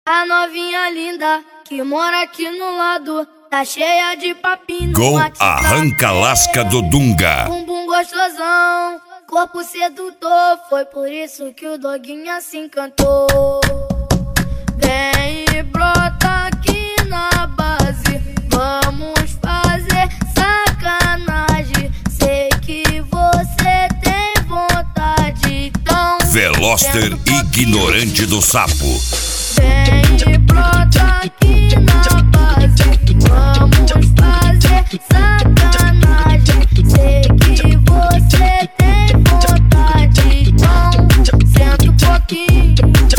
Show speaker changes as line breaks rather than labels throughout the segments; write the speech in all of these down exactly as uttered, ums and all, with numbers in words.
A novinha linda que mora aqui no lado tá cheia de papinho.
Gol arranca lasca do Dunga.
Bumbum gostosão, corpo sedutor. Foi por isso que o doguinha se encantou. Vem e brota aqui na base, vamos fazer sacanagem. Sei que você tem vontade, então
Veloster ignorante do sapo.
vem e brota aqui na base, vamos fazer sacanagem. Sei que você tem vontade, então senta um pouquinho.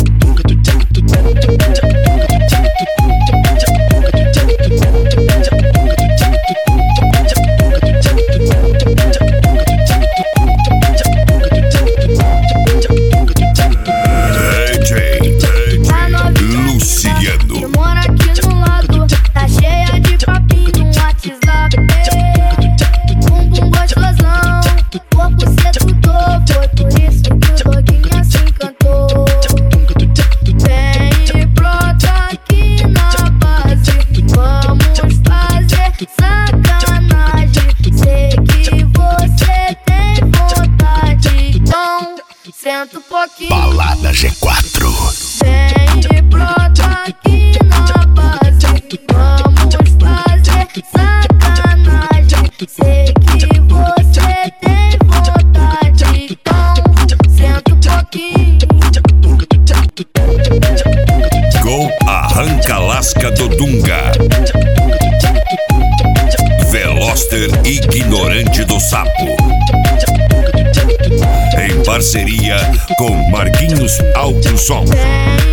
Luciano.
Mora aqui no lado, tá cheia de papinho no WhatsApp. Bumbum gostosão, corpo sedutor. Foi por isso que o doguinha se encantou. Vem e brota aqui na base, vamos fazer sacanagem. Sei que você tem vontade, então senta um pouquinho.
Balada G quatro.
Vem e brota aqui na base, vamos fazer sacanagem. Sei que você tem vontade, então senta um pouquinho.
Gol arranca lasca do Dunga. Veloster ignorante do sapo. Em parceria com Marquinhos Alto Som.
Vem